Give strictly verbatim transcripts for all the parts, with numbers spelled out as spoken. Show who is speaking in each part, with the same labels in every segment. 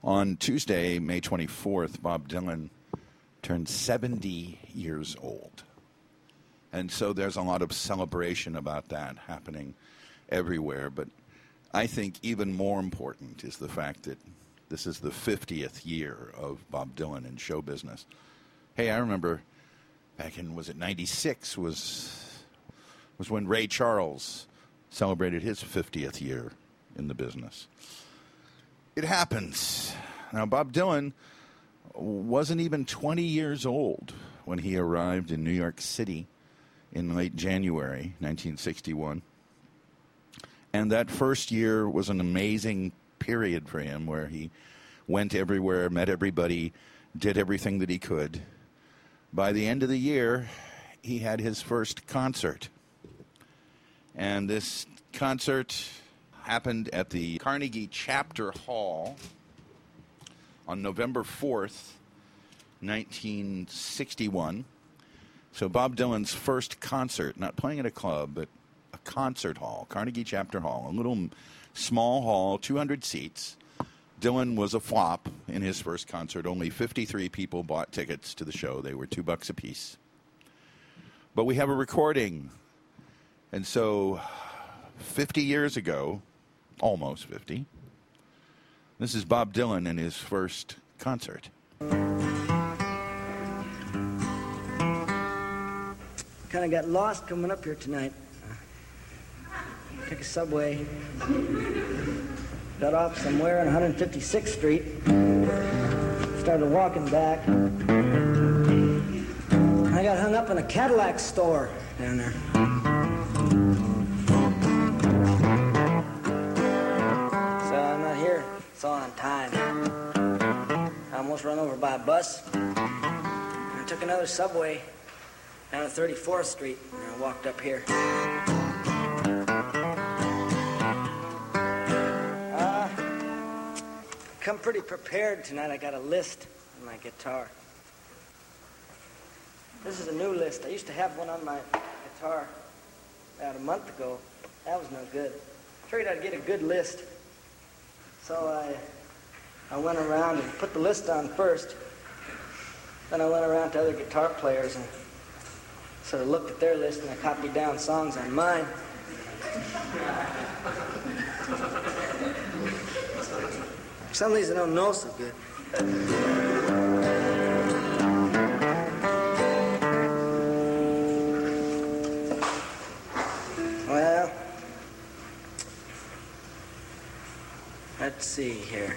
Speaker 1: On Tuesday, May twenty-fourth, Bob Dylan turned seventy years old. And so there's a lot of celebration about that happening everywhere. But I think even more important is the fact that this is the fiftieth year of Bob Dylan in show business. Hey, I remember back in, was it ninety-six, was, was when Ray Charles celebrated his fiftieth year in the business. It happens. Now, Bob Dylan wasn't even twenty years old when he arrived in New York City in late January nineteen sixty-one. And that first year was an amazing period for him where he went everywhere, met everybody, did everything that he could. By the end of the year, he had his first concert. And this concert happened at the Carnegie Chapter Hall on November fourth, nineteen sixty-one. So Bob Dylan's first concert, not playing at a club, but a concert hall, Carnegie Chapter Hall, a little small hall, two hundred seats. Dylan was a flop in his first concert. Only fifty-three people bought tickets to the show. They were two bucks apiece. But we have a recording. And so fifty years ago, almost fifty, this is Bob Dylan in his first concert.
Speaker 2: Kind of got lost coming up here tonight. Took a subway. Got off somewhere on one hundred fifty-sixth Street. Started walking back. I got hung up in a Cadillac store down there. So I'm not here. It's all on time. I almost run over by a bus. I took another subway down to thirty-fourth Street, and I walked up here. Uh, come pretty prepared tonight. I got a list on my guitar. This is a new list. I used to have one on my guitar about a month ago. That was no good. Figured I'd get a good list. So I, I went around and put the list on first. Then I went around to other guitar players and sort of looked at their list, and I copied down songs on mine. Some of these I don't know so good. Well, let's see here.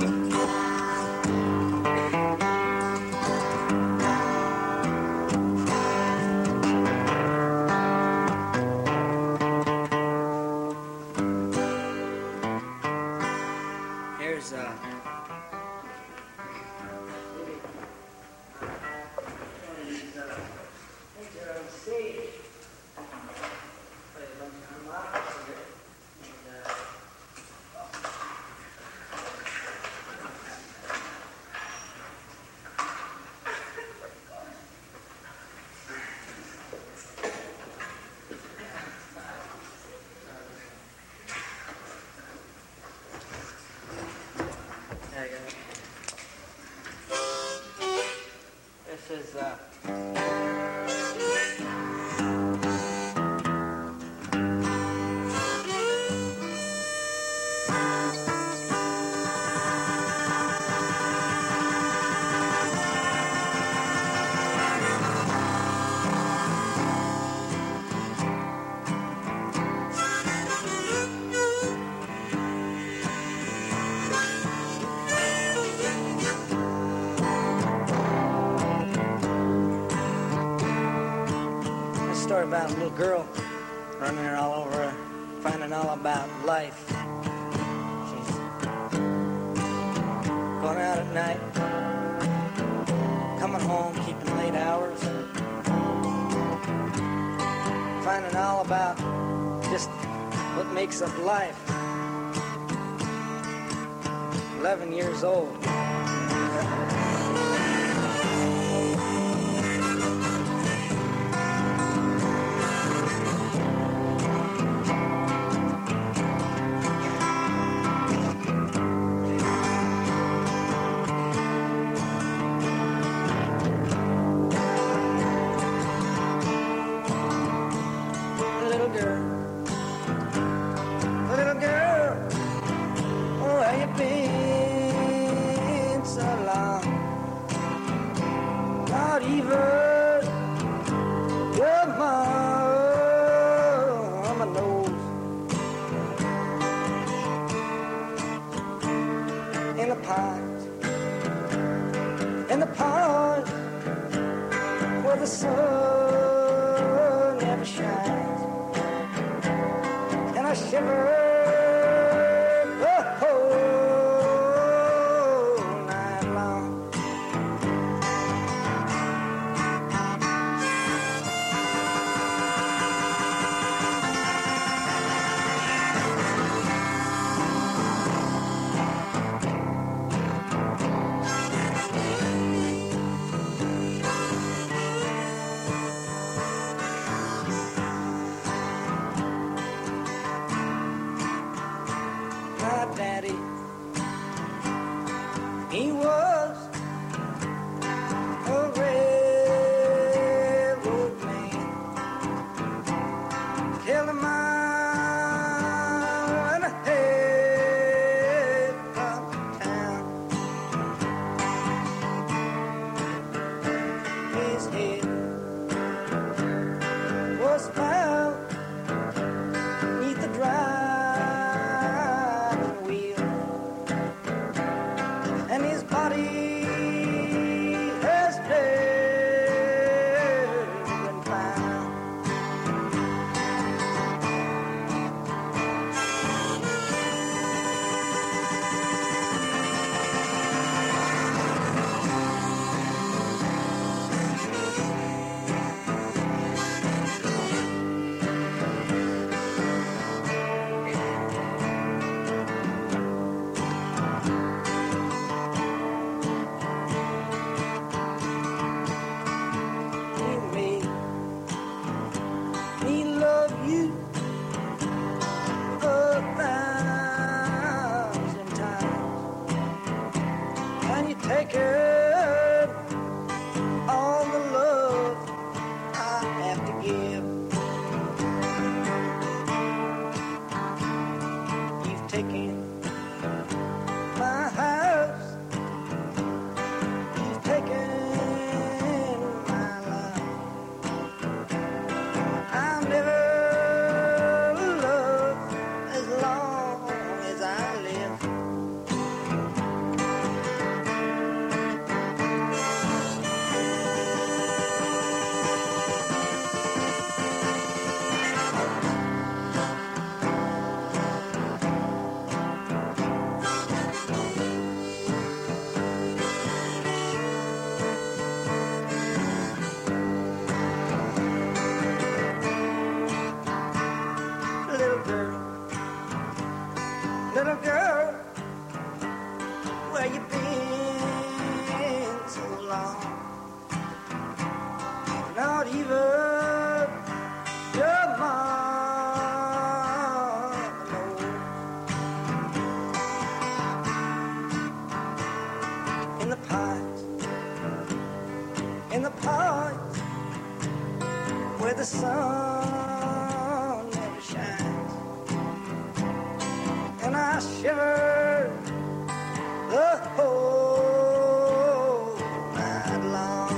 Speaker 2: This is, uh... about a little girl running her all over, finding all about life. She's going out at night, coming home, keeping late hours, finding all about just what makes up life. Eleven years old. pines, in the pines where the sun never shines, and I shiver the whole night long. My daddy, he was a railroad man, killed a mile and a half from town. His head was found neath the driving wheel, and his body has never been found. He made me love you a thousand times, and you take it all the love I have to give. You've taken my house, you've taken my life. I'll never love as long as I live. Little girl, little girl, where you been so long? Not even your mom knows. In the pines, in the pines where the sun never shines, and I shiver the whole night long.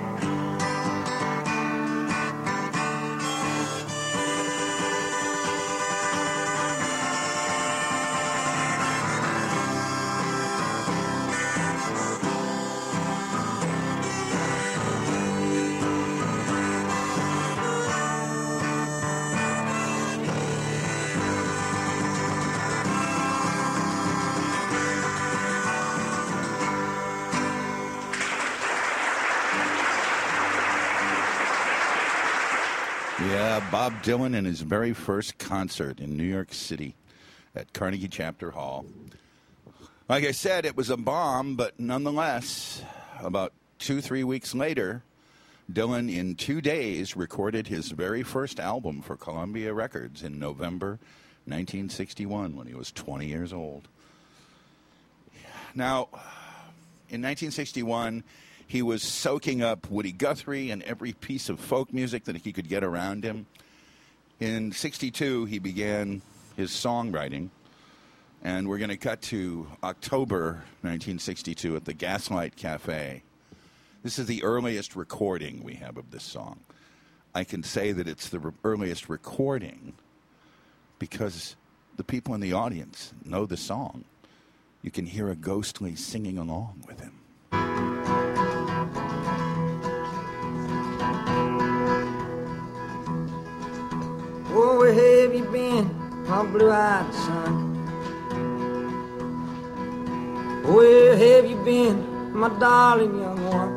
Speaker 1: Yeah, Bob Dylan in his very first concert in New York City at Carnegie Chapter Hall. Like I said, it was a bomb, but nonetheless, about two, three weeks later, Dylan, in two days, recorded his very first album for Columbia Records in November nineteen sixty-one, when he was twenty years old. Now, in nineteen sixty-one, he was soaking up Woody Guthrie and every piece of folk music that he could get around him. In sixty-two, he began his songwriting, and we're going to cut to October nineteen sixty-two at the Gaslight Cafe. This is the earliest recording we have of this song. I can say that it's the re- earliest recording because the people in the audience know the song. you can hear a ghostly singing along with him.
Speaker 3: Oh, where have you been, my blue-eyed son? Where have you been, my darling young one?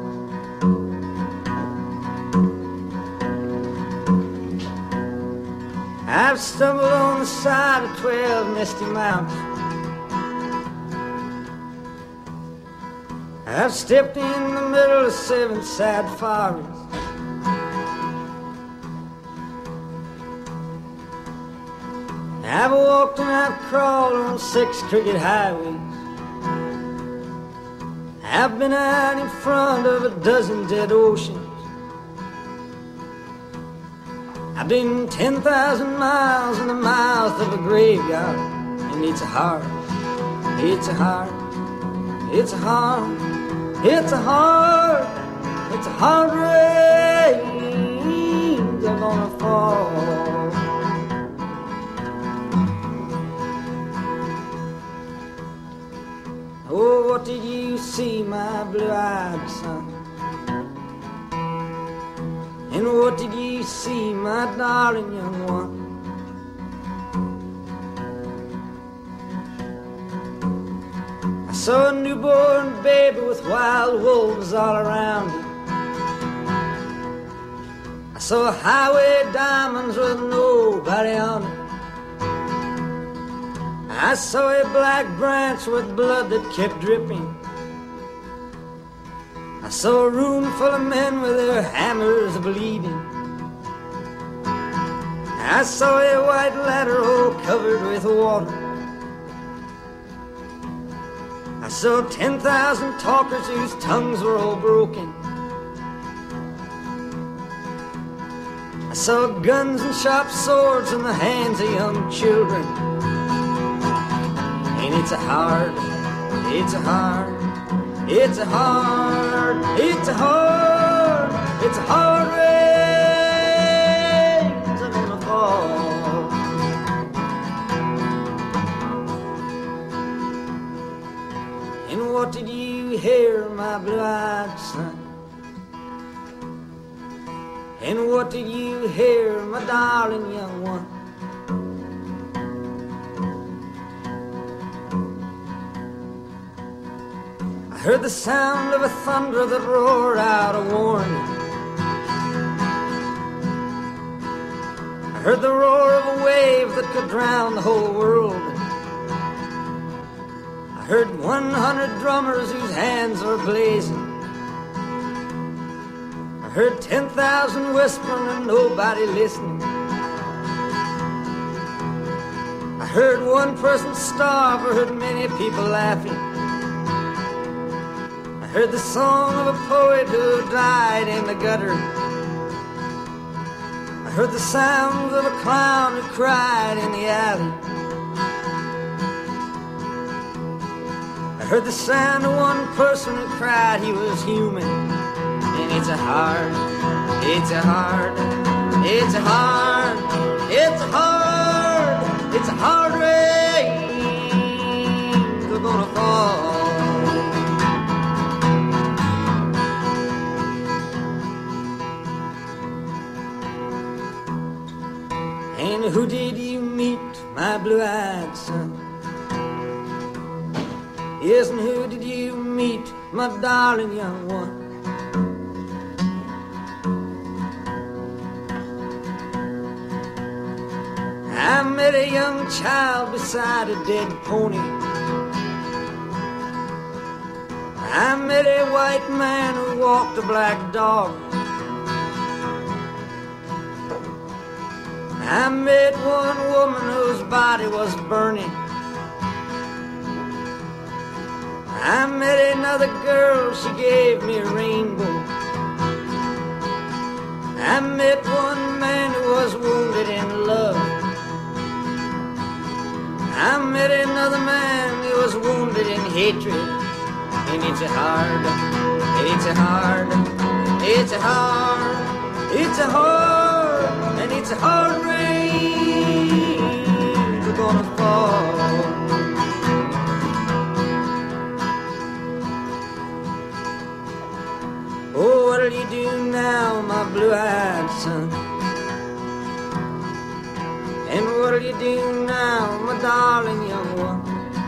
Speaker 3: I've stumbled on the side of twelve misty mountains. I've stepped in the middle of seven sad forests. I've walked and I've crawled on six crooked highways. I've been out in front of a dozen dead oceans. I've been ten thousand miles in the mouth of a graveyard. And it's a hard, it's a hard, it's a hard, it's a hard, it's a hard rains are gonna fall. Oh, what did you see, my blue-eyed son? And what did you see, my darling young one? I saw a newborn baby with wild wolves all around it. I saw highway diamonds with nobody on it. I saw a black branch with blood that kept dripping. I saw a room full of men with their hammers bleeding. I saw a white ladder all covered with water. I saw ten thousand talkers whose tongues were all broken. I saw guns and sharp swords in the hands of young children. And it's a hard, it's a hard, it's a hard, it's a hard, it's a hard rains are gonna fall. And what did you hear, my blue-eyed son? And what did you hear, my darling young one? I heard the sound of a thunder that roared out a warning. I heard the roar of a wave that could drown the whole world. I heard one hundred drummers whose hands were blazing. I heard ten thousand whispering and nobody listening. I heard one person starve, I heard many people laughing. I heard the song of a poet who died in the gutter. I heard the sounds of a clown who cried in the alley. I heard the sound of one person who cried he was human. And it's a hard, it's a hard, it's a hard, it's a hard, it's a hard rain that's gonna fall. And who did you meet, my blue-eyed son? Yes, and who did you meet, my darling young one? I met a young child beside a dead pony. I met a white man who walked a black dog. I met one woman whose body was burning. I met another girl, she gave me a rainbow. I met one man who was wounded in love. I met another man who was wounded in hatred. And it's a hard, it's a hard, it's a hard, it's a hard, and it's a hard rain that's gonna fall. what'll you do now, my blue-eyed son? And what'll you do now, my darling young one?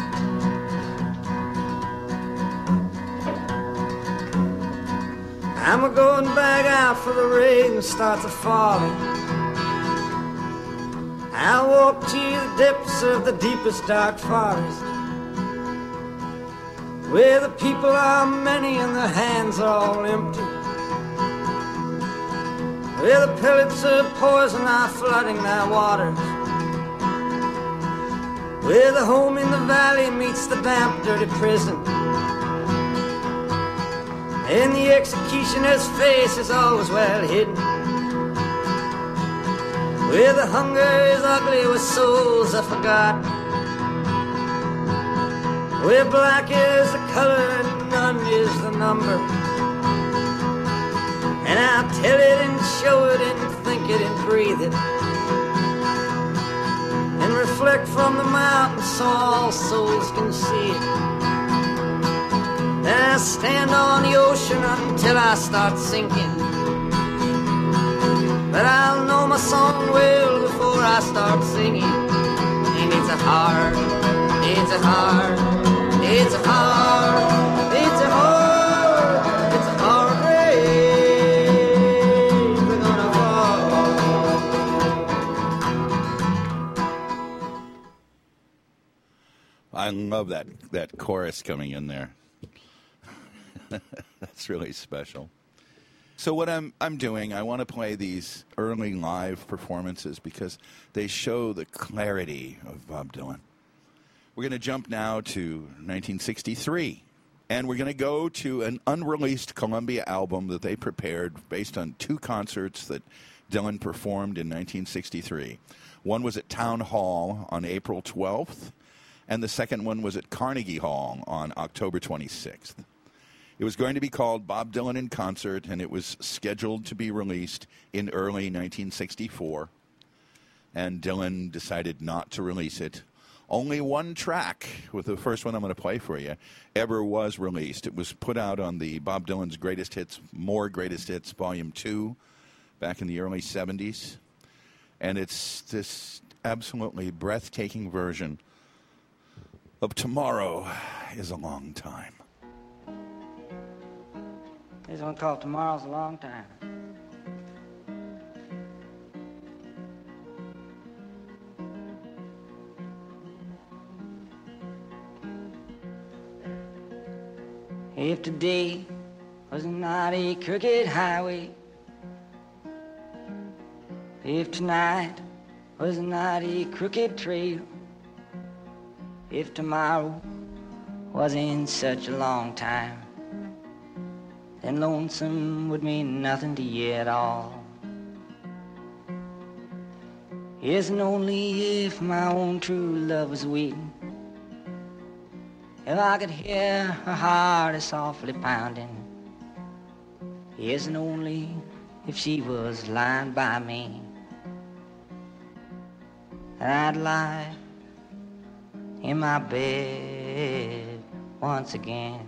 Speaker 3: I'm a-going back out for the rain starts a-falling. I'll walk to the depths of the deepest dark forest, where the people are many and their hands are all empty, where the pellets of poison are flooding their waters, where the home in the valley meets the damp, dirty prison, and the executioner's face is always well hidden, where the hunger is ugly with souls are forgotten, where black is the color and none is the number. And I'll tell it and show it and think it and breathe it, and reflect from the mountain so all souls can see it. And I stand on the ocean until I start sinking, but I'll know my song well before I start singing. And it's a hard, it's a hard, it's a hard, it's a hard, it's a hard rain we're gonna fall.
Speaker 1: I love that, that chorus coming in there. That's really special. So what I'm I'm doing, I want to play these early live performances because they show the clarity of Bob Dylan. We're going to jump now to nineteen sixty-three, and we're going to go to an unreleased Columbia album that they prepared based on two concerts that Dylan performed in nineteen sixty-three. One was at Town Hall on April twelfth, and the second one was at Carnegie Hall on October twenty-sixth. It was going to be called Bob Dylan in Concert, and it was scheduled to be released in early nineteen sixty-four, and Dylan decided not to release it. Only one track, with the first one I'm going to play for you, ever was released. It was put out on the Bob Dylan's Greatest Hits, More Greatest Hits, Volume two, back in the early seventies. And it's this absolutely breathtaking version of Tomorrow is a Long Time.
Speaker 2: There's one called Tomorrow's a Long Time. If today was not a crooked highway, if tonight was not a crooked trail, if tomorrow wasn't such a long time, then lonesome would mean nothing to you at all. Yes, and only if my own true love was waiting, if I could hear her heart is softly pounding, yes, and only if she was lying by me, and I'd lie in my bed once again.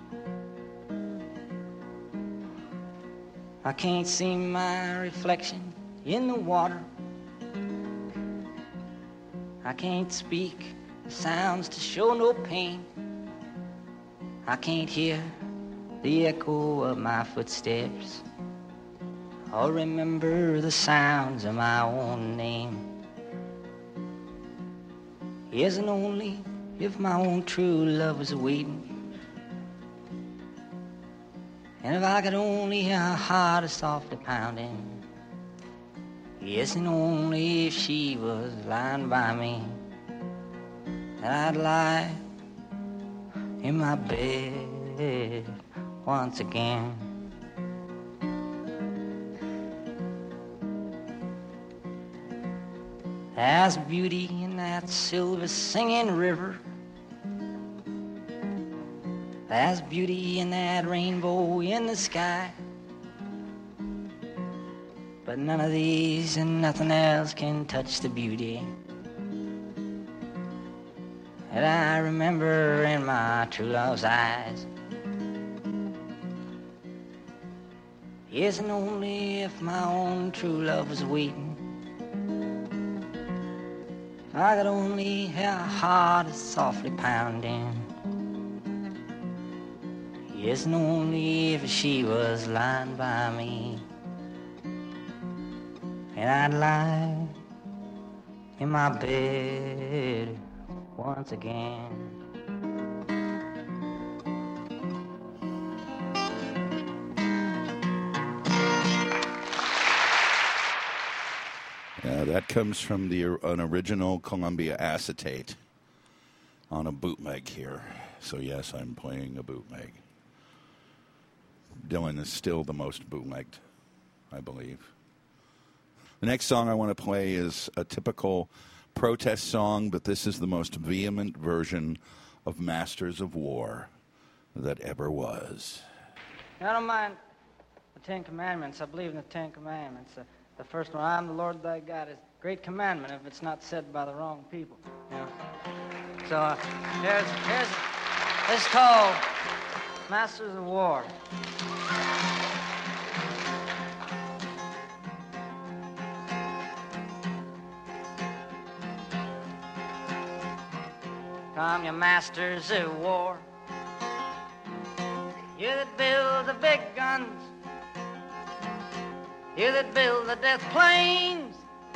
Speaker 2: I can't see my reflection in the water. I can't speak the sounds to show no pain. I can't hear the echo of my footsteps or remember the sounds of my own name. Yes, and only if my own true love was waiting, and if I could only hear her heart is softly pounding, yes, and only if she was lying by me, I'd lie in my bed once again. There's beauty in that silver singing river. There's beauty in that rainbow in the sky. But none of these and nothing else can touch the beauty that I remember in my true love's eyes.
Speaker 3: Yes, and only if my own true love was waiting, if I could only hear her heart is softly pounding. Yes, and only if she was lying by me, and I'd lie in my bed once again.
Speaker 1: Yeah, that comes from the an original Columbia acetate on a bootleg here. So yes, I'm playing a bootleg. Dylan is still the most bootlegged, I believe. The next song I want to play is a typical protest song, but this is the most vehement version of Masters of War that ever was.
Speaker 2: I don't mind the Ten Commandments. I believe in the Ten Commandments. Uh, the first one, I am the Lord thy God, is a great commandment if it's not said by the wrong people. You know? So uh, here's, here's, this is called Masters of War. Come, you masters of war, you that build the big guns, you that build the death planes,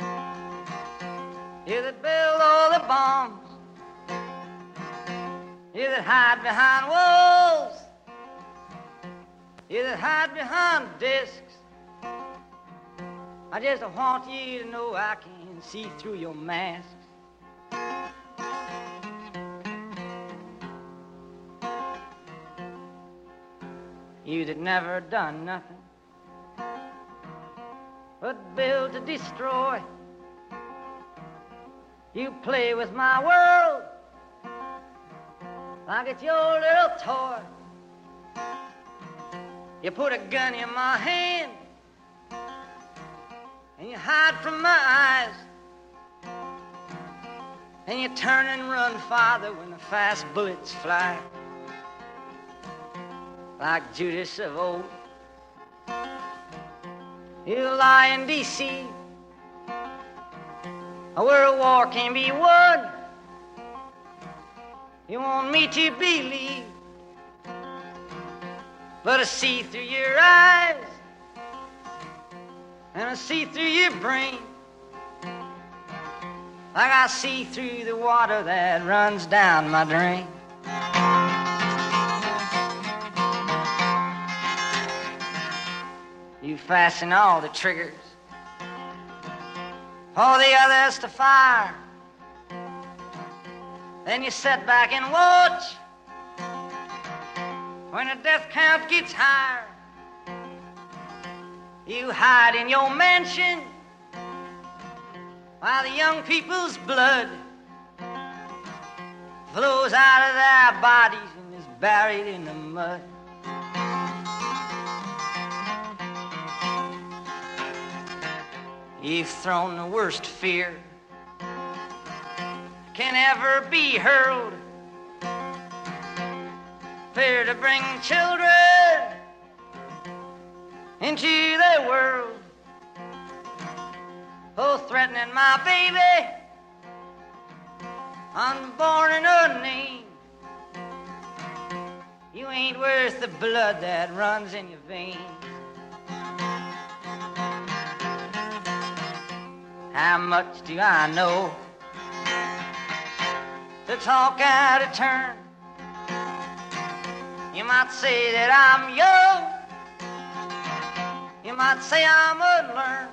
Speaker 2: you that build all the bombs, you that hide behind walls, you that hide behind discs. I just want you to know I can see through your masks. You that never done nothing but build to destroy. You play with my world like it's your little toy. You put a gun in my hand and you hide from my eyes, and you turn and run farther when the fast bullets fly. Like Judas of old, you lie and deceive, where a war can be won. You want me to believe, but I see through your eyes, and I see through your brain, like I see through the water that runs down my drain. You fasten all the triggers, all the others to fire. Then you sit back and watch when the death count gets higher. You hide in your mansion while the young people's blood flows out of their bodies and is buried in the mud. You've thrown the worst fear can ever be hurled, fear to bring children into the world. Oh, threatening my baby, unborn and unnamed. You ain't worth the blood that runs in your veins. How much do I know to talk out of turn? You might say that I'm young, you might say I'm unlearned,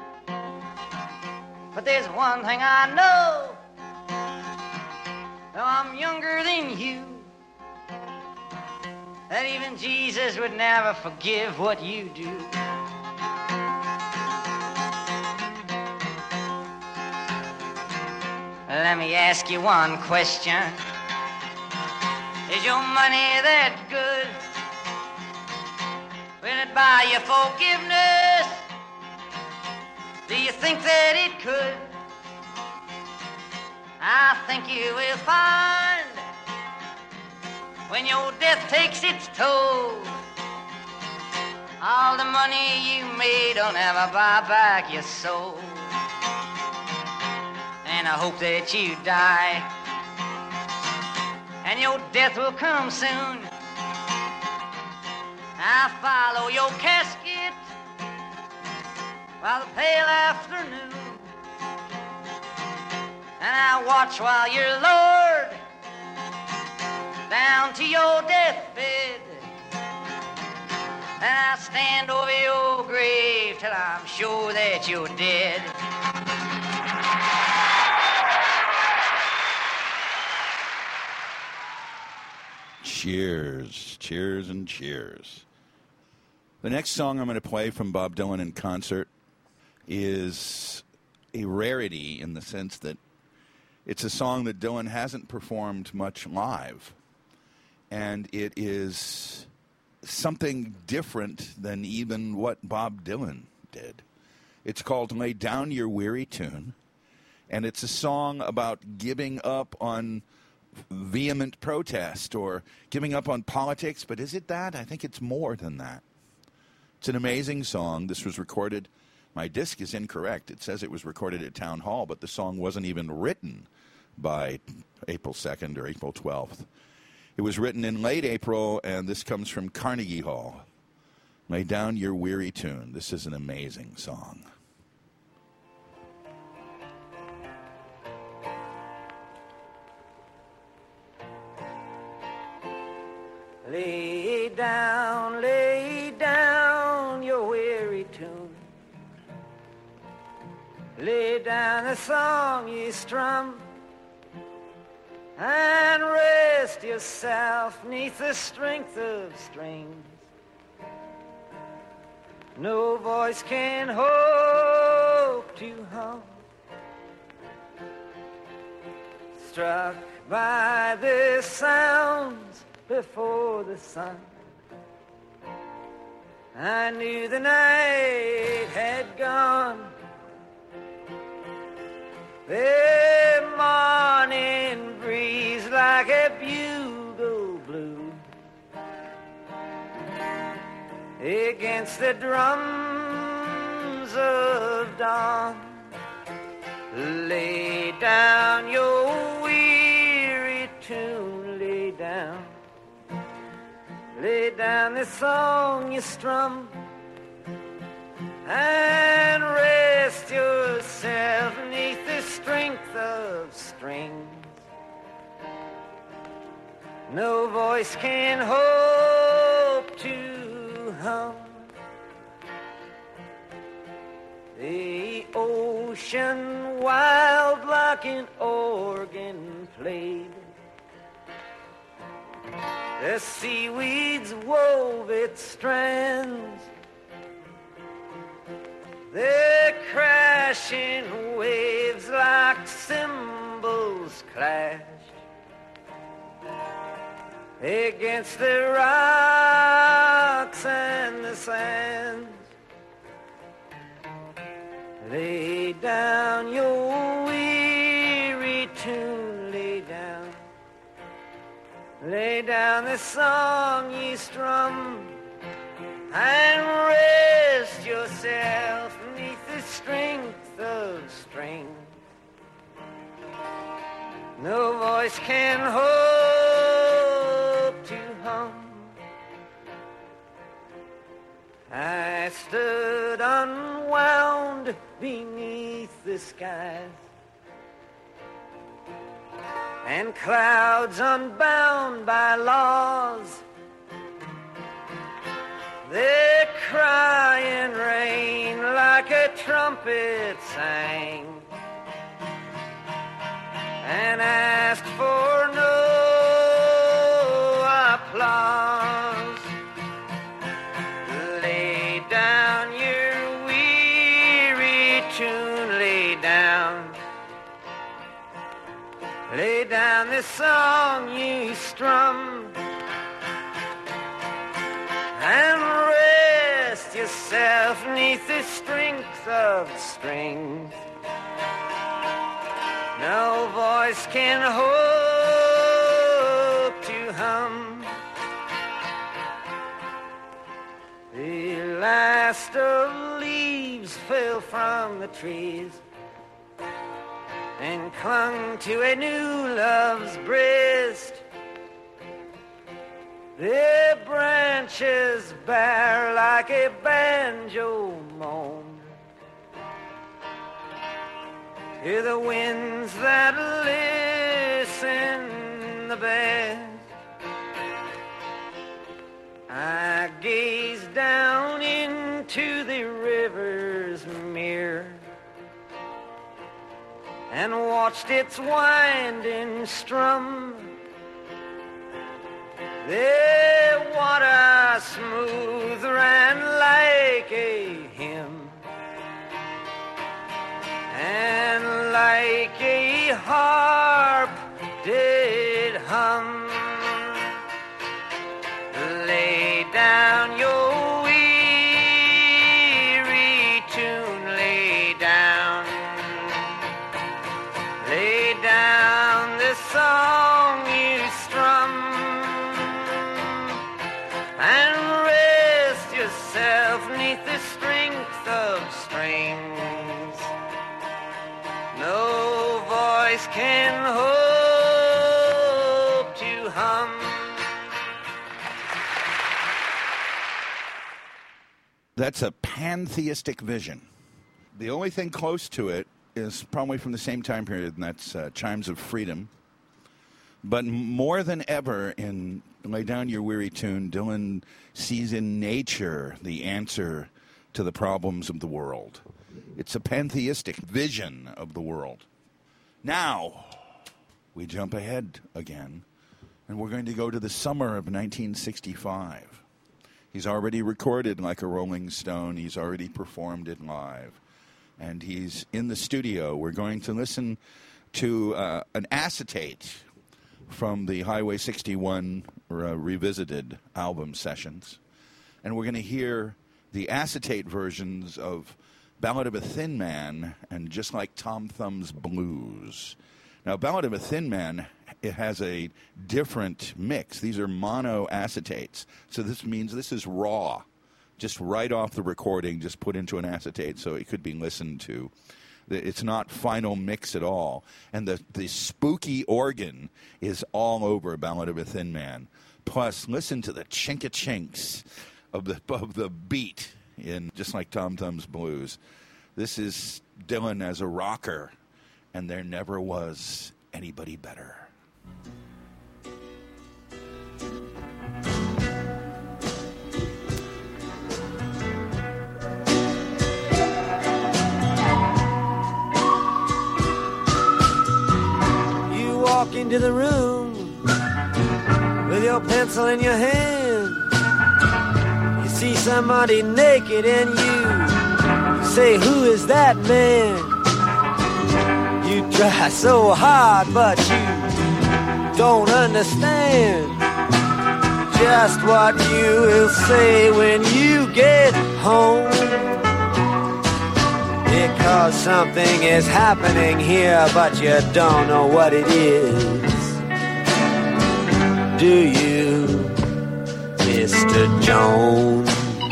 Speaker 2: but there's one thing I know, though I'm younger than you, that even Jesus would never forgive what you do. Let me ask you one question. Is your money that good? Will it buy you forgiveness? Do you think that it could? I think you will find when your death takes its toll
Speaker 3: All the money you made will never buy back your soul. And I hope that you die, and your death will come soon. I follow your casket by the pale afternoon, and I watch while you're lowered down to your deathbed, and I stand over your grave till I'm sure that you're dead.
Speaker 1: Cheers, cheers, and cheers. The next song I'm going to play from Bob Dylan in concert is a rarity in the sense that it's a song that Dylan hasn't performed much live. And it is something different than even what Bob Dylan did. It's called Lay Down Your Weary Tune. And it's a song about giving up on vehement protest or giving up on politics. But is it that? I think it's more than that. It's an amazing song. This was recorded. My disc is incorrect. It says it was recorded at Town Hall, but the song wasn't even written by April second or April twelfth. It was written in late April, and this comes from Carnegie Hall. Lay Down Your Weary Tune. This is an amazing song.
Speaker 3: Lay down, lay down your weary tune. Lay down the song you strum, and rest yourself neath the strength of strings. No voice can hope to hum. Struck by the sounds before the sun, I knew the night had gone. The morning breeze like a bugle blew against the drums of dawn. Lay down your weary tune, lay down. Lay down the song you strum, and rest yourself neath the strength of strings. No voice can hope to hum. The ocean wild like an organ played. The seaweeds wove its strands. The crashing waves like cymbals clashed against the rocks and the sands. Lay down your weary tune, lay down. Lay down the song you strum, and rest yourself neath the strength of strings. No voice can hope to hum. I stood unwound beneath the skies, and clouds unbound by laws. The crying rain like a trumpet sang, and asked for no applause. Lay down your weary tune, lay down. Lay down the song you strum, and rest yourself neath the strength of strings. No voice can hope to hum. The last of leaves fell from the trees and clung to a new love's breast. Their branches bare like a banjo moan to the winds that listen the best. I gazed down into the river's mirror and watched its winding strum. The water smooth ran like a hymn, and like a harp did hum. Lay down your weary tune, lay down, lay down the song you strum, and rest yourself neath the strength of strings no voice can hope to hum.
Speaker 1: That's a pantheistic vision. The only thing close to it is probably from the same time period, and that's uh, Chimes of Freedom. But more than ever in Lay Down Your Weary Tune, Dylan sees in nature the answer to the problems of the world. It's a pantheistic vision of the world. Now, we jump ahead again, and we're going to go to the summer of nineteen sixty-five. He's already recorded Like a Rolling Stone. He's already performed it live. And he's in the studio. We're going to listen to uh, an acetate from the Highway sixty-one uh, Revisited album sessions. And we're going to hear the acetate versions of Ballad of a Thin Man and Just Like Tom Thumb's Blues. Now, Ballad of a Thin Man, it has a different mix. These are mono acetates. So this means this is raw, just right off the recording, just put into an acetate so it could be listened to. It's not final mix at all. And the, the spooky organ is all over Ballad of a Thin Man. Plus, listen to the chink-a-chinks of the, of the beat in Just Like Tom Thumb's Blues. This is Dylan as a rocker, and there never was anybody better.
Speaker 3: You walk into the room with your pencil in your hand. You see somebody naked and you, you say, who is that man? You try so hard, but you don't understand just what you will say when you get home. Because something is happening here, but you don't know what it is. Do you, Mister Jones?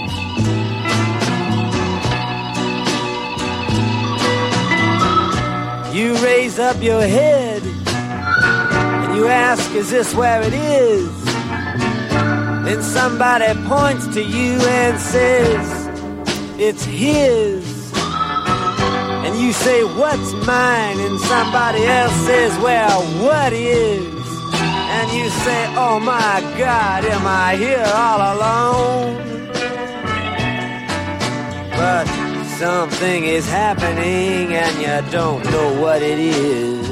Speaker 3: You raise up your head and you ask, is this where it is? Then somebody points to you and says, it's his. And you say, what's mine? And somebody else says, well, what is? And you say, oh my God, am I here all alone? But something is happening and you don't know what it is.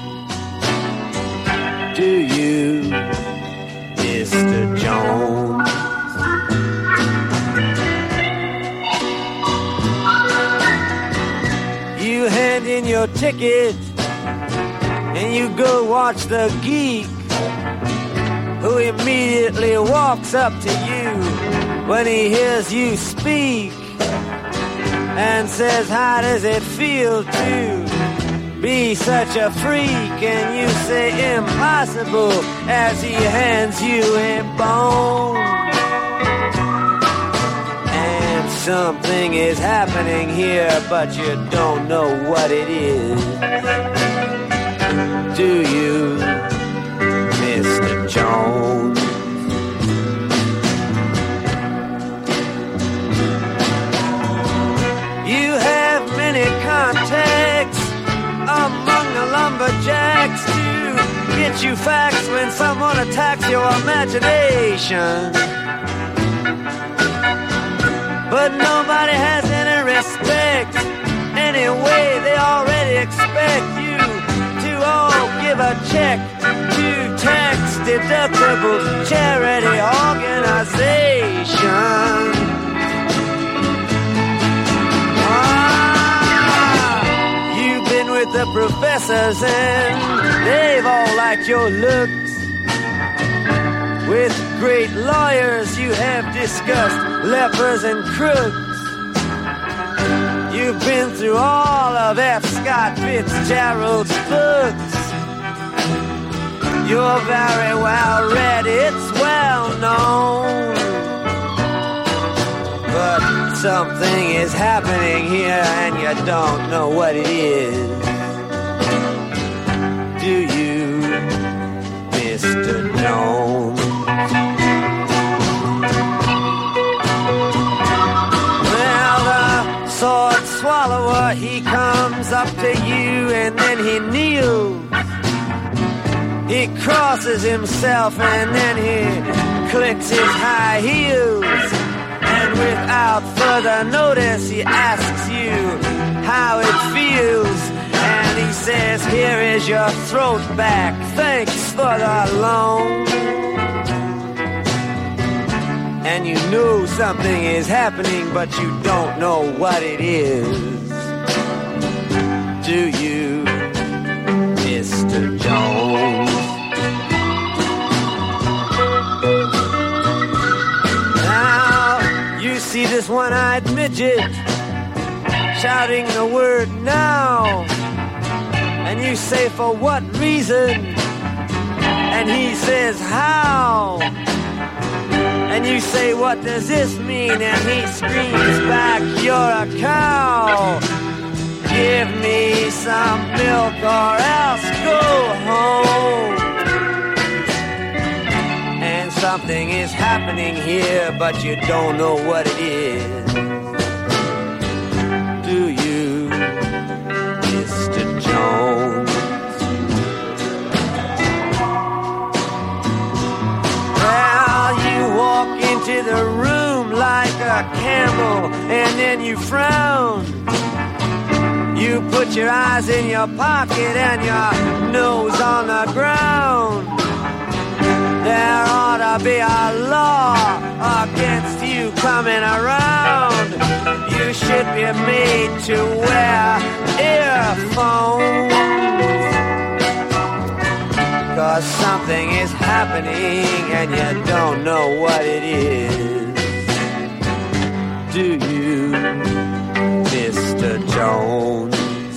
Speaker 3: Do you, Mister Jones? You hand in your ticket and you go watch the geek, who immediately walks up to you when he hears you speak and says, how does it feel to be such a freak? And you say, impossible, as he hands you a bone. And something is happening here, but you don't know what it is. Do you, Mister Jones? You have many contacts among the lumberjacks to get you facts when someone attacks your imagination. But nobody has any respect. Anyway, they already expect you to all give a check to tax-deductible charity organization. Ah, you've been with the professors and they've all liked your looks. With great lawyers you have discussed lepers and crooks. You've been through all of F. Scott Fitzgerald's books. You're very well read, it's well known. But something is happening here and you don't know what it is. Do you, Mister Jones? Sword swallower, he comes up to you and then he kneels. He crosses himself and then he clicks his high heels. And without further notice he asks you how it feels. And he says, here is your throat back, thanks for the loan. And you know something is happening, but you don't know what it is. Do you, Mister Jones? Now, you see this one-eyed midget shouting the word now. And you say, for what reason? And he says, how? And you say, what does this mean? And he screams back, you're a cow. Give me some milk or else go home. And something is happening here, but you don't know what it is. Do you, Mister Jones? Into the room like a camel and then you frown. You put your eyes in your pocket and your nose on the ground. There ought to be a law against you coming around. You should be made to wear earphones. Cause something is happening and you don't know what it is. Do you, Mister Jones?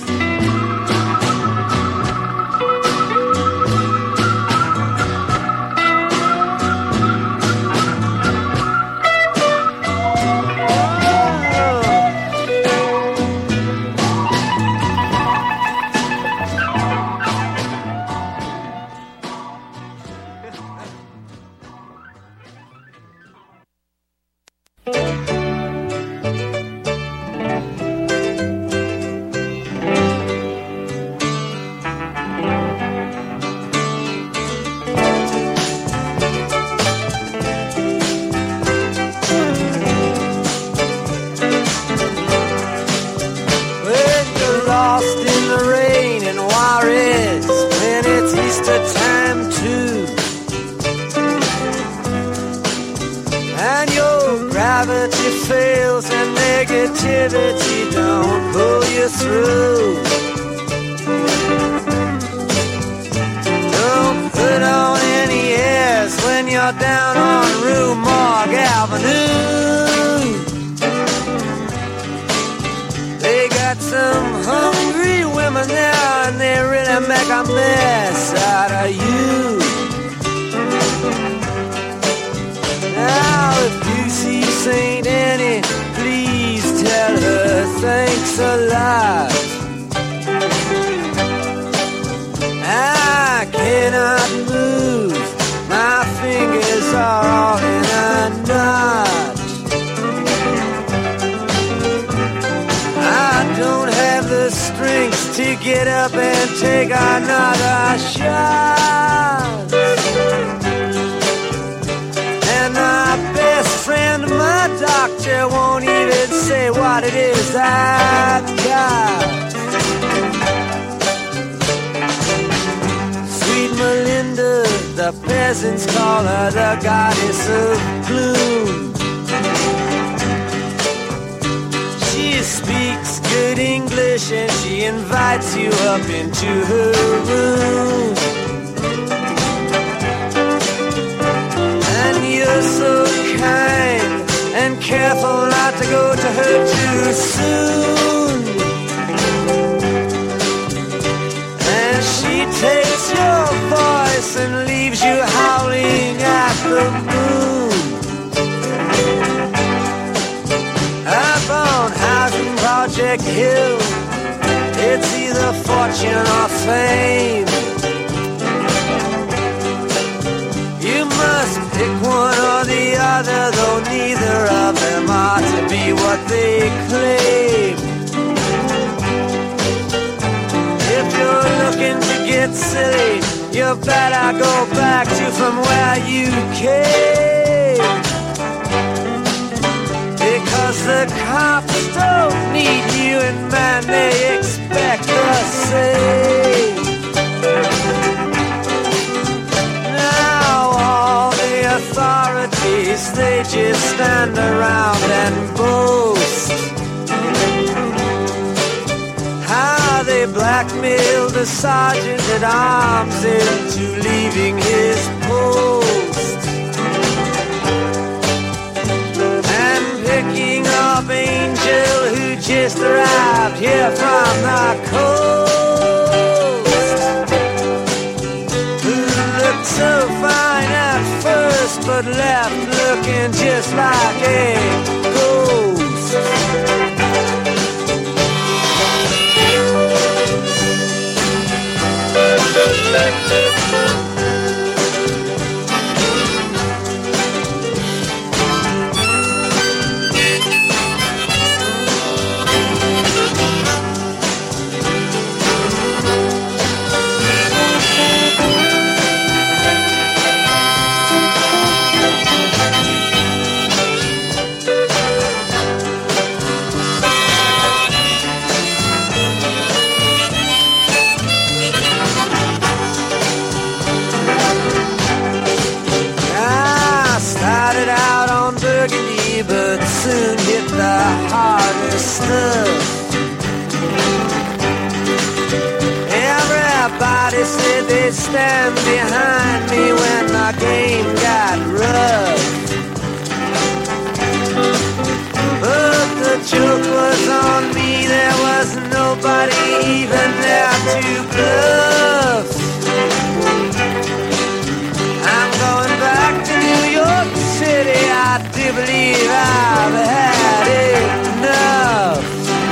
Speaker 3: Negativity don't pull you through. Don't put on any airs when you're down on Rue Morgue Avenue. They got some hungry women there and they really make a mess out of you. Now if you see Saint Annie, please hurts a lot. I cannot move, my fingers are all in a knot. I don't have the strength to get up and take another shot. And my best friend, my doctor, won't even say what it is I've got. Sweet Melinda, the peasants call her the goddess of gloom. She speaks good English and she invites you up into her room. And you're so kind and careful not to go to her too soon. And she takes your voice and leaves you howling at the moon. Up on Housing Project Hill, it's either fortune or fame. You must pick one or the other, though neither of them are to be what they claim. If you're looking to get silly, you better go back to from where you came. Because the cops don't need you and man, they expect the same. Now all the authorities, they just stand around and boast how they blackmailed the sergeant at arms into leaving his post. And picking up Angel, who just arrived here from the coast, who looked so fine at first but left looking just like a ghost. But soon hit the harder stuff. Everybody said they'd stand behind me when the game got rough. But the joke was on me, there was nobody even there to bluff. I'm going back to New York City, I do believe I've had enough.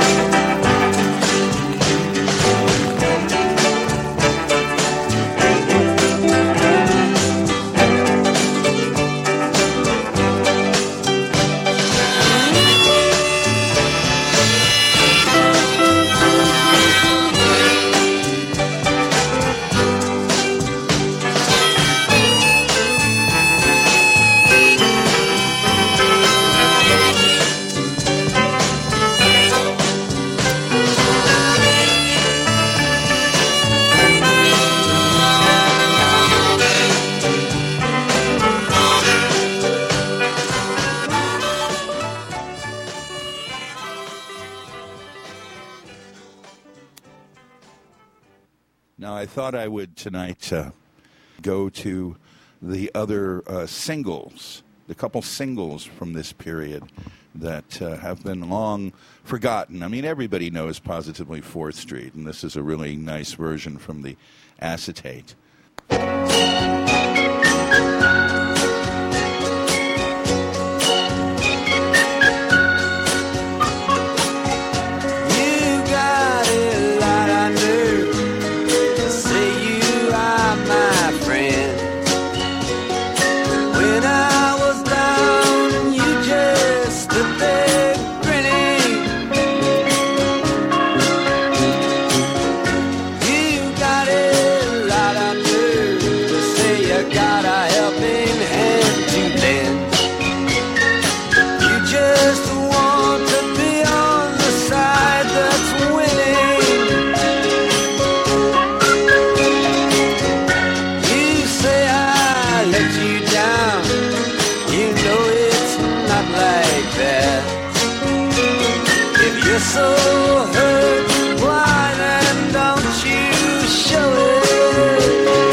Speaker 1: Now, I thought I would tonight uh, go to the other uh, singles, the couple singles from this period that uh, have been long forgotten. I mean, everybody knows Positively fourth Street, and this is a really nice version from the acetate.
Speaker 3: You so hurt, why then don't you show it?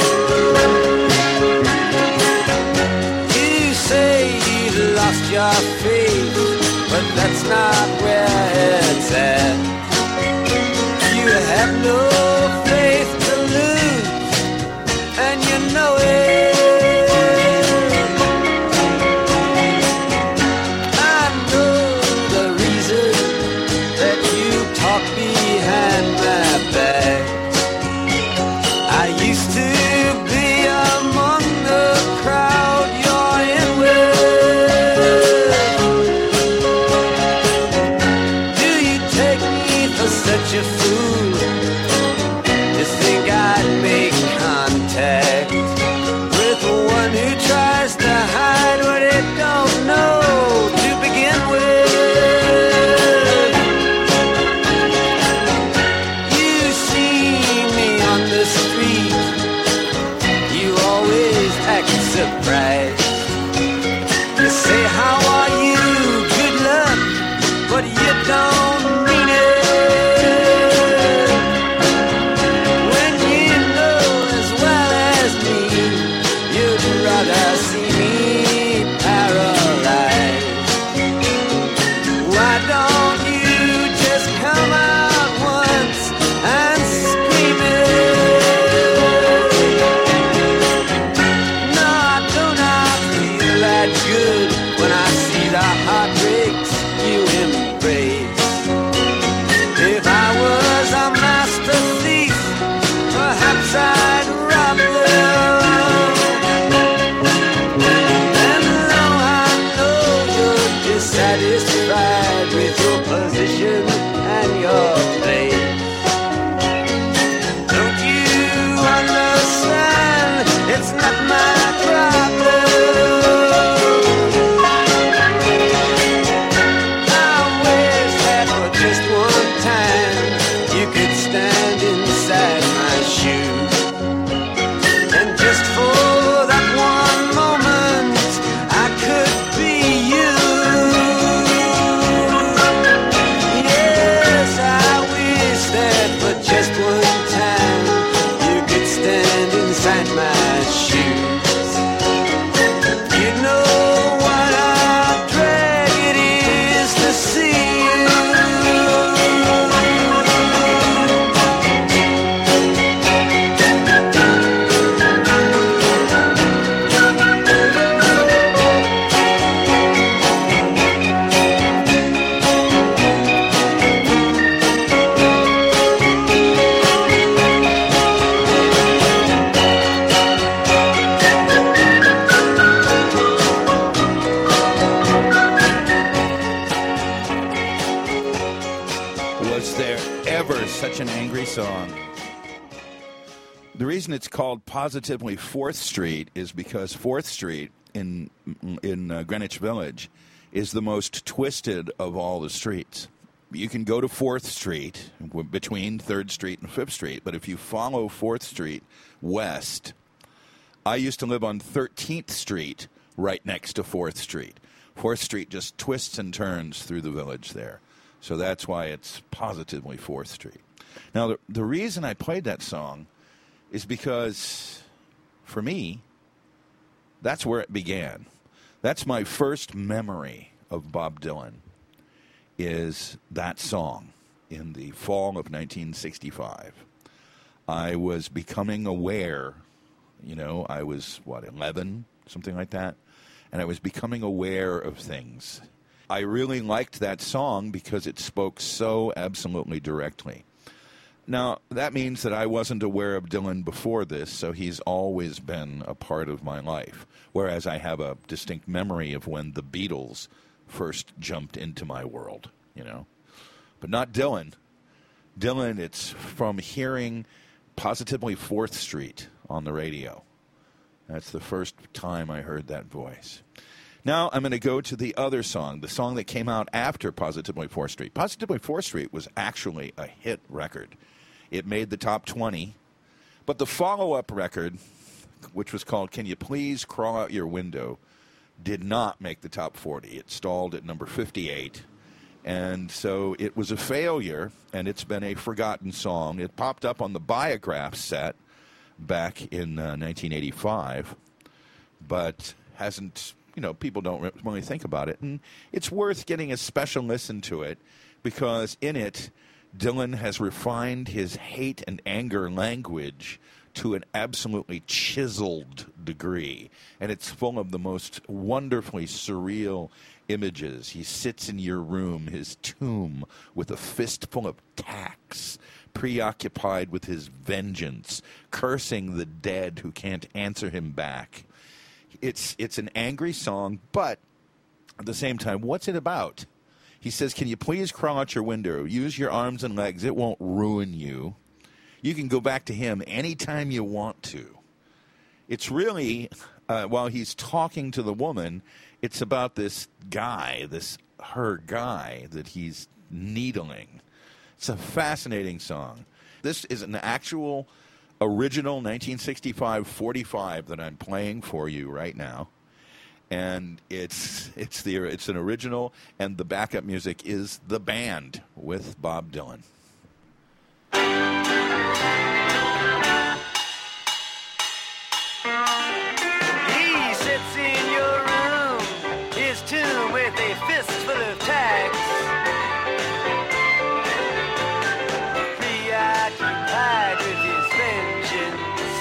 Speaker 3: You say you've lost your faith, but that's not where it's at. You have no faith to lose, and you know it. I know the reason that you talk behind my back. I used to be among the crowd you're in with. Do you take me for such a fool to think I'd make contact with one who tries to hide what it don't know to begin with? You see me on the street, you always act surprised. You say, how are you? Good luck, but you don't mean it. When you know as well as me, you'd rather see me paralyzed. Why don't you just come out once and scream it? No, I do not feel that good when I see the heartbreaks you embrace. If I was a master thief, perhaps I'd rob them. And though I know you're dissatisfied with your position and your place, don't you understand? It's not my problem. I wish that for just one time you could stand inside my shoes, and just for that one moment I could be you. Yes, I wish that for just one time you could stand inside my shoes. You know what a drag it is to see you.
Speaker 1: Was there ever such an angry song? The reason it's called Positively fourth Street is because fourth Street in in uh, Greenwich Village is the most twisted of all the streets. You can go to fourth Street w- between third Street and fifth Street, but if you follow fourth Street west, I used to live on thirteenth Street right next to fourth Street. fourth Street just twists and turns through the village there. So that's why it's Positively fourth Street. Now, the, the reason I played that song is because, for me, that's where it began. That's my first memory of Bob Dylan, is that song in the fall of nineteen sixty-five. I was becoming aware, you know, I was, what, eleven, something like that, and I was becoming aware of things. I really liked that song because it spoke so absolutely directly. Now, that means that I wasn't aware of Dylan before this, so he's always been a part of my life, whereas I have a distinct memory of when the Beatles first jumped into my world, you know. But not Dylan. Dylan, it's from hearing Positively fourth Street on the radio. That's the first time I heard that voice. Now I'm going to go to the other song, the song that came out after Positively fourth Street. Positively fourth Street was actually a hit record. It made the top twenty. But the follow-up record, which was called Can You Please Crawl Out Your Window, did not make the top forty. It stalled at number fifty-eight. And so it was a failure, and it's been a forgotten song. It popped up on the Biograph set back in uh, nineteen eighty-five, but hasn't, you know, people don't really think about it. And it's worth getting a special listen to it, because in it, Dylan has refined his hate and anger language to an absolutely chiseled degree. And it's full of the most wonderfully surreal images. He sits in your room, his tomb, with a fistful of tacks, preoccupied with his vengeance, cursing the dead who can't answer him back. It's, it's an angry song, but at the same time, what's it about? He says, can you please crawl out your window? Use your arms and legs. It won't ruin you. You can go back to him anytime you want to. It's really, uh, while he's talking to the woman, it's about this guy, this her guy that he's needling. It's a fascinating song. This is an actual original nineteen sixty-five forty-five that I'm playing for you right now. And it's it's the it's an original, and the backup music is The Band with Bob Dylan.
Speaker 3: He sits in your room, his tomb with a fistful of tacks. Preoccupied with his vengeance,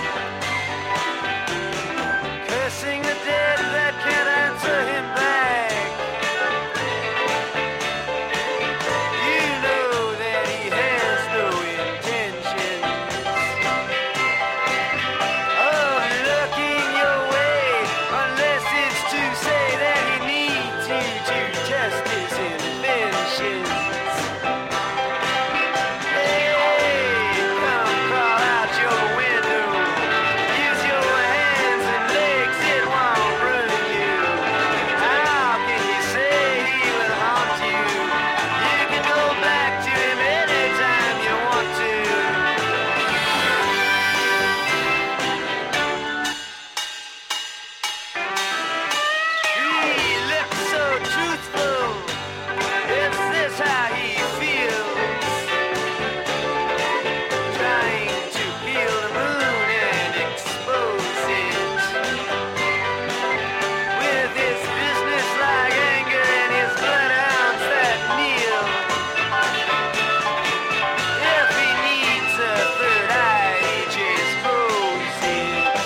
Speaker 3: cursing the dead that can't answer him back. You know that he has no intentions of looking your way, unless it's to say that he needs you to test his inventions. Hey, come crawl out your window. Use your hands and legs, it won't ruin you. How can you say he will haunt you? You can go back to him anytime you want to. He looks so truthful. Is this how he feels? Trying to peel the moon and expose it with his business-like anger and his bloodhounds that kneel. If he needs a third eye, he just closes.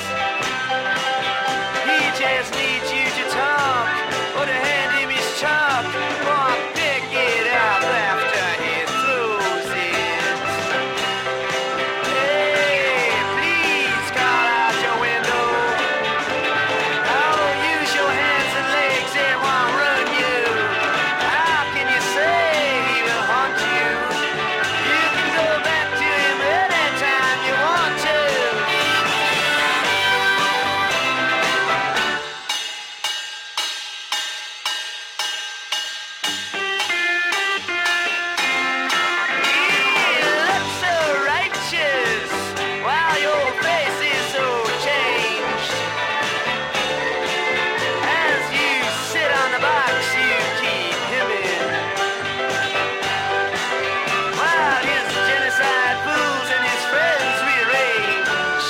Speaker 3: He just needs you to talk, or to hand him his chalk, or pick it up after he throws it. Hey, please call out your window. Oh, use your hands and legs, it won't ruin you. How can you say he will haunt you? You can go back to him anytime you want to. You look so righteous while your face is so changed. As you sit on the box, you keep him in, while his genocide fools and his friends rearrange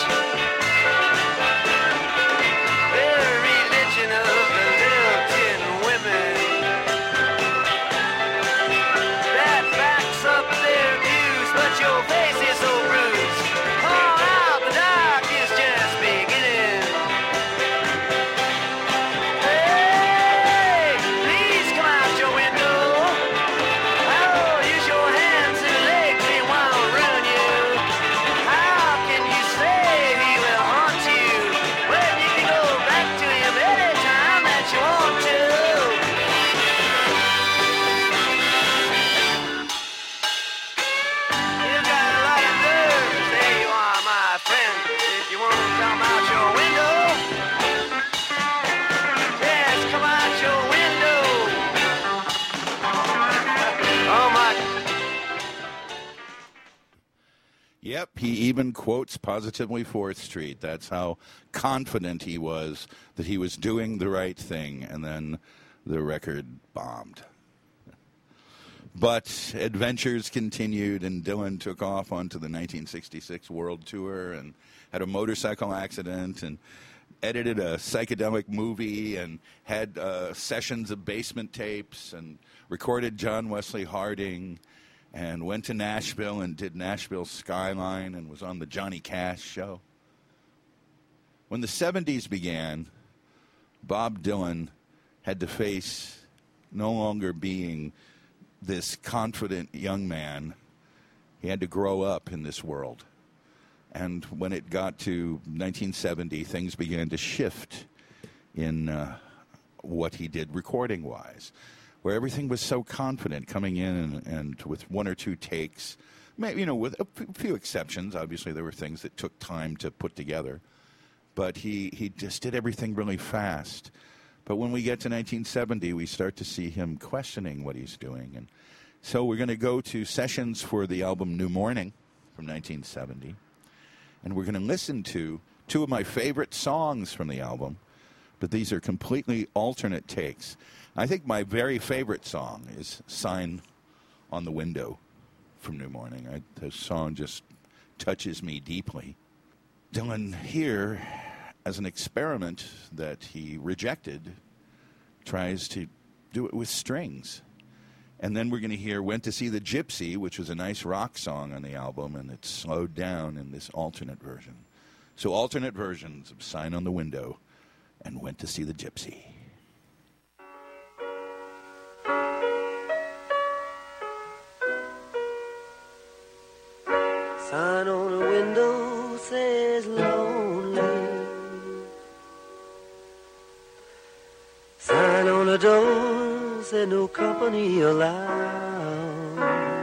Speaker 3: their religion of the little tin women that backs up their views, but your face is so bruised. Call out, the dark is just beginning. Hey, please come out your window. Oh, use your hands and legs, it won't ruin you. How can you say he will haunt you when you can go back to him anytime that you want to? You got a lot of nerve to say you are my friend. If you won't come out your window, yes, come out your window. Oh my.
Speaker 1: Yep, he even quotes Positively Fourth Street. That's how confident he was that he was doing the right thing, and then the record bombed. But adventures continued, and Dylan took off onto the nineteen sixty-six World Tour and had a motorcycle accident and edited a psychedelic movie and had uh, sessions of basement tapes and recorded John Wesley Harding and went to Nashville and did Nashville Skyline and was on the Johnny Cash show. When the seventies began, Bob Dylan had to face no longer being this confident young man. He had to grow up in this world. And when it got to nineteen seventy, things began to shift in uh, what he did recording-wise, where everything was so confident coming in and, and with one or two takes, you know, with a few exceptions. Obviously, there were things that took time to put together. But he, he just did everything really fast. But when we get to nineteen seventy, we start to see him questioning what he's doing. And so we're going to go to sessions for the album New Morning from nineteen seventy. And we're going to listen to two of my favorite songs from the album. But these are completely alternate takes. I think my very favorite song is Sign on the Window from New Morning. I, the song just touches me deeply. Dylan here, as an experiment that he rejected, tries to do it with strings. And then we're going to hear Went to See the Gypsy, which was a nice rock song on the album, and it's slowed down in this alternate version. So alternate versions of Sign on the Window and Went to See the Gypsy.
Speaker 4: Sign on the window says lonely. Sign on the door said no company allowed.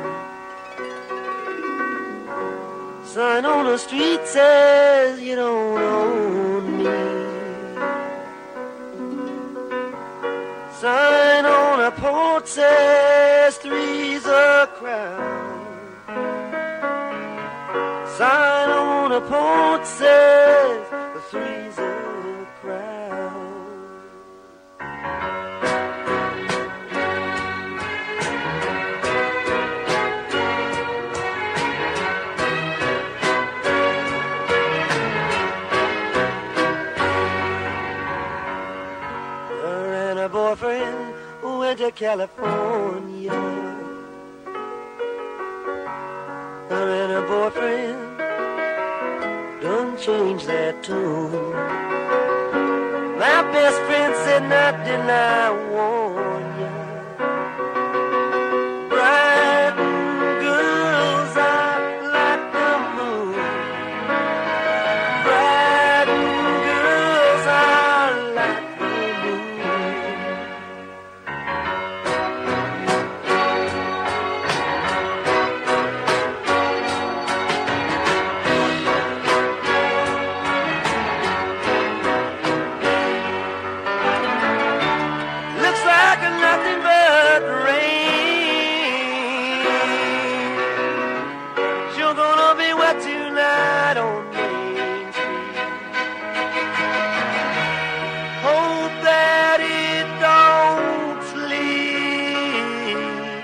Speaker 4: Sign on the street says you don't own me. Sign on a porch says three's a crowd. Sign on a porch says the three's a crowd. Her and her boyfriend went to California. Her and her boyfriend done change their tune. My best friend said not till I warn ya. Bright girls are like the moon. Bright girls are like the tonight on Main Street. Hope that it don't sleep.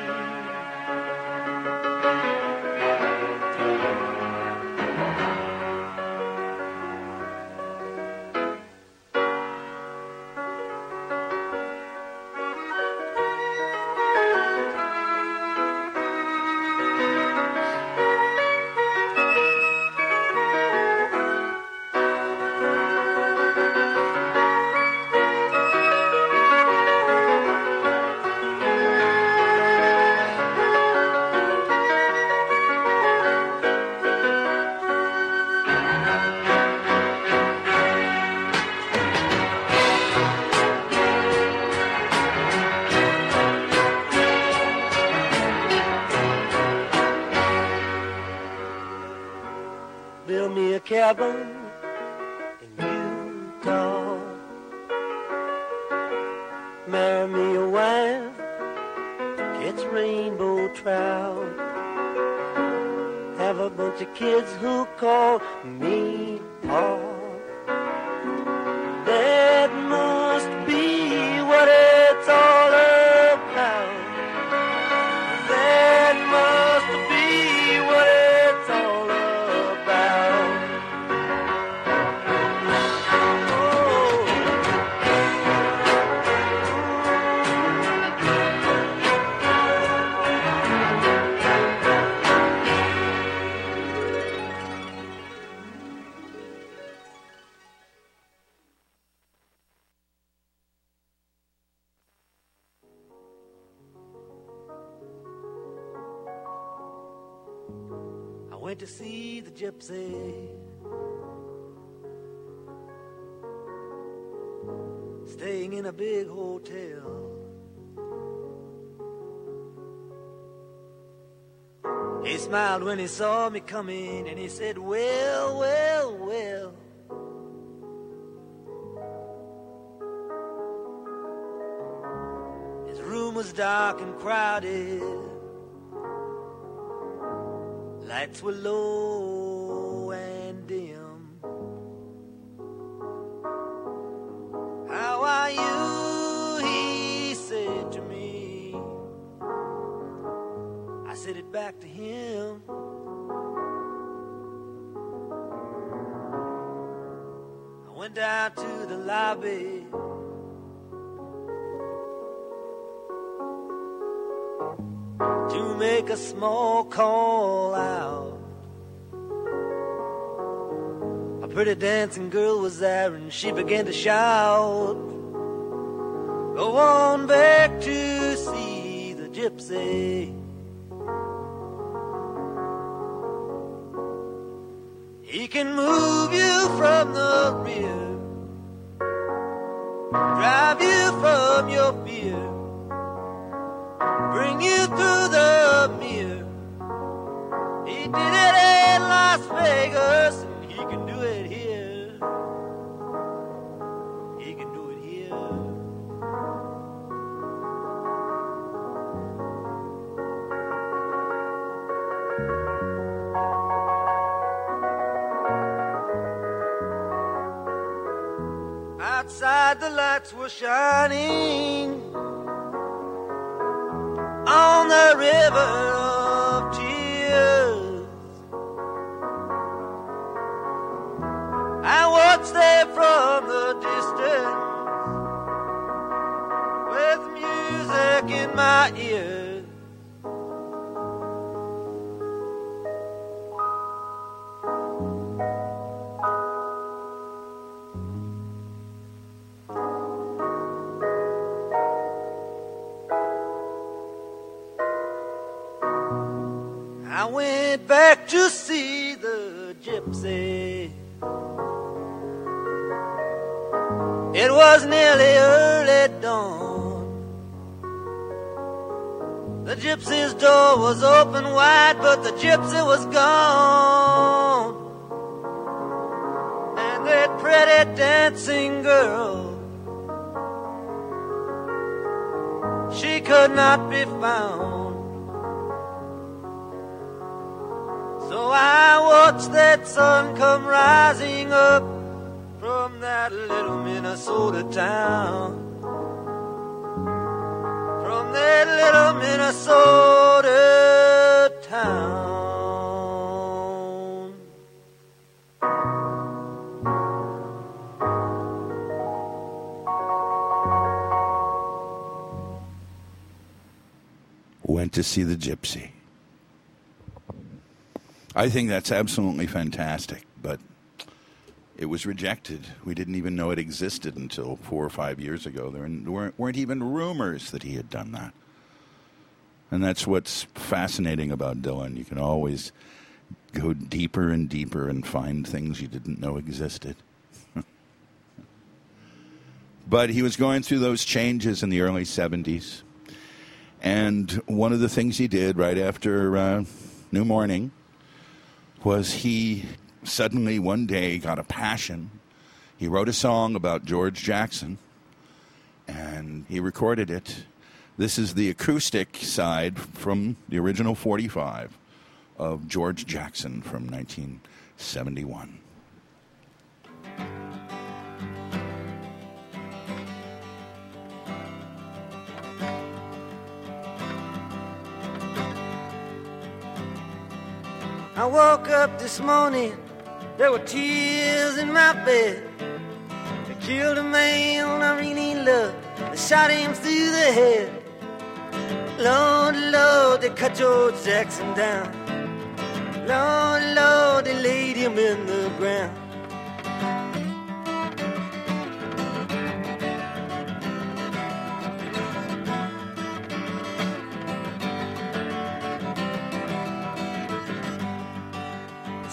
Speaker 4: Build me a cabin in Utah. Marry me a wife, catch rainbow trout. Have a bunch of kids who call me Pa. That must be what it's all about. went to see the gypsy. Staying in a big hotel. He smiled when he saw me coming, and he said, well, well, well. His room was dark and crowded. Lights were low and dim. How are you? He said to me. I said it back to him. I went down to the lobby. To make a small call out. A pretty dancing girl was there, and she began to shout, go on back to see the gypsy. He can move you from the rear, drive you from your fear, bring you through the mirror. He did it in Las Vegas, and he can do it here. He can do it here. Outside the lights were shining on the river of tears. I watched them from the distance with music in my ears. I went back to see the gypsy. It was nearly early dawn. The gypsy's door was open wide, but the gypsy was gone. And that pretty dancing girl, she could not be found. So I watched that sun come rising up from that little Minnesota town. From that little Minnesota town.
Speaker 1: Went to see the gypsy. I think that's absolutely fantastic, but it was rejected. We didn't even know it existed until four or five years ago. There weren't, weren't even rumors that he had done that. And that's what's fascinating about Dylan. You can always go deeper and deeper and find things you didn't know existed. But he was going through those changes in the early seventies. And one of the things he did right after uh, New Morning was he suddenly one day got a passion. He wrote a song about George Jackson, and he recorded it. This is the acoustic side from the original forty-five of George Jackson from nineteen seventy-one.
Speaker 4: I woke up this morning, there were tears in my bed. They killed a man I really loved, they shot him through the head. Lord, Lord, they cut George Jackson down. Lord, Lord, they laid him in the ground.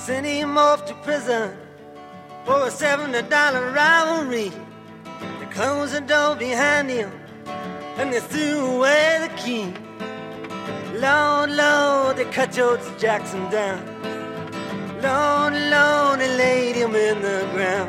Speaker 4: sent him off to prison for a seventy dollar rivalry. They closed the door behind him and they threw away the key. Lord, Lord, they cut George Jackson down. Lord, Lord, they laid him in the ground.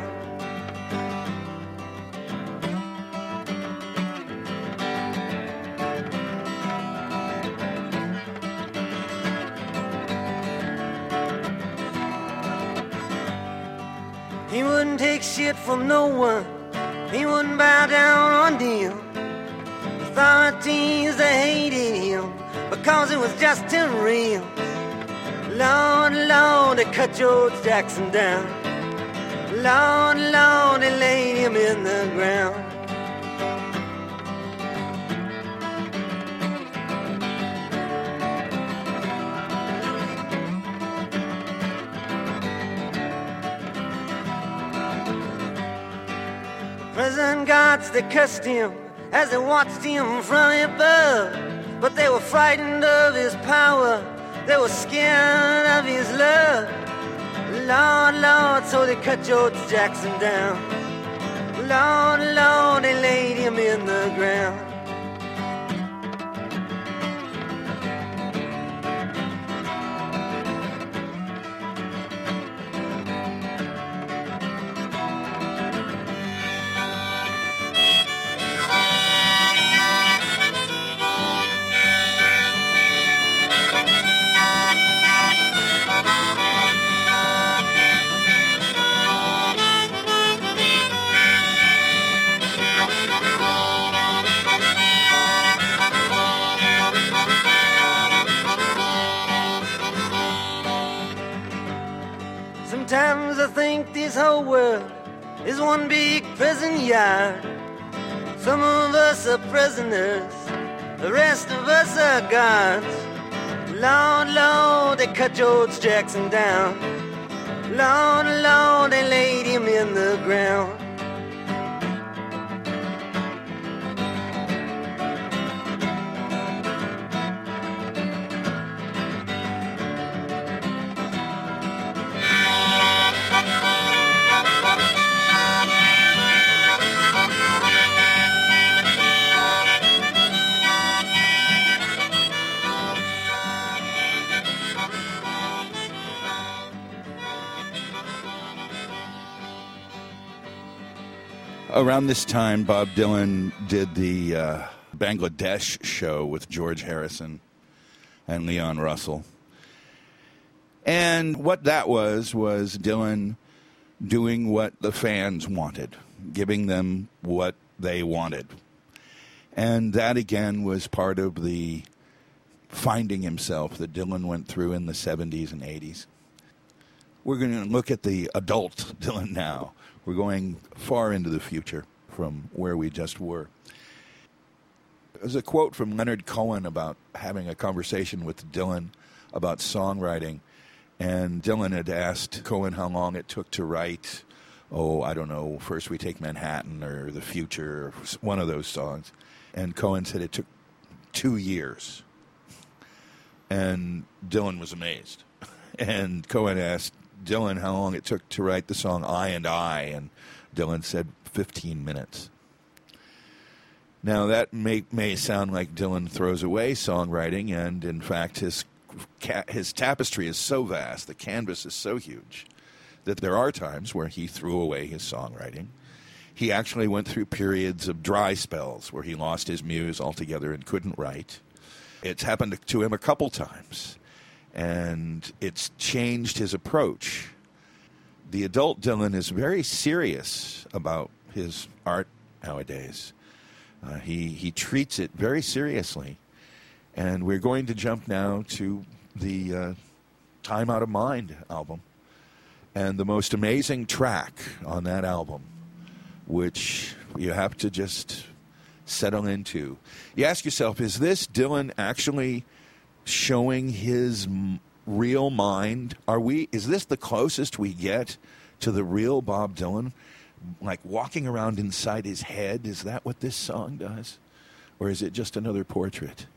Speaker 4: He wouldn't take shit from no one. He wouldn't bow down on them. Authorities, they hated him because it was just too real. Lord, Lord, they cut George Jackson down. Lord, Lord, they laid him in the ground. Prison guards, they cursed him as they watched him from above. But they were frightened of his power, they were scared of his love. Lord, Lord, so they cut George Jackson down. Lord, Lord, they laid him in the ground. Sometimes I think this whole world is one big prison yard. Some of us are prisoners, the rest of us are guards. Lord, Lord, they cut George Jackson down. Lord, Lord, they laid him in the ground.
Speaker 1: Around this time, Bob Dylan did the uh, Bangladesh show with George Harrison and Leon Russell. And what that was, was Dylan doing what the fans wanted, giving them what they wanted. And that, again, was part of the finding himself that Dylan went through in the seventies and eighties. We're going to look at the adult Dylan now. We're going far into the future from where we just were. There's a quote from Leonard Cohen about having a conversation with Dylan about songwriting. And Dylan had asked Cohen how long it took to write, oh, I don't know, First We Take Manhattan or The Future, or one of those songs. And Cohen said it took two years. And Dylan was amazed. And Cohen asked Dylan how long it took to write the song I and I, and Dylan said fifteen minutes. Now, that may may sound like Dylan throws away songwriting, and in fact, his his tapestry is so vast, the canvas is so huge, that there are times where he threw away his songwriting. He actually went through periods of dry spells where he lost his muse altogether and couldn't write. It's happened to him a couple times. And it's changed his approach. The adult Dylan is very serious about his art nowadays. Uh, he he treats it very seriously. And we're going to jump now to the uh, Time Out of Mind album. And the most amazing track on that album, which you have to just settle into. You ask yourself, is this Dylan actually showing his m- real mind? Are we? Is this the closest we get to the real Bob Dylan? Like walking around inside his head? Is that what this song does? Or is it just another portrait?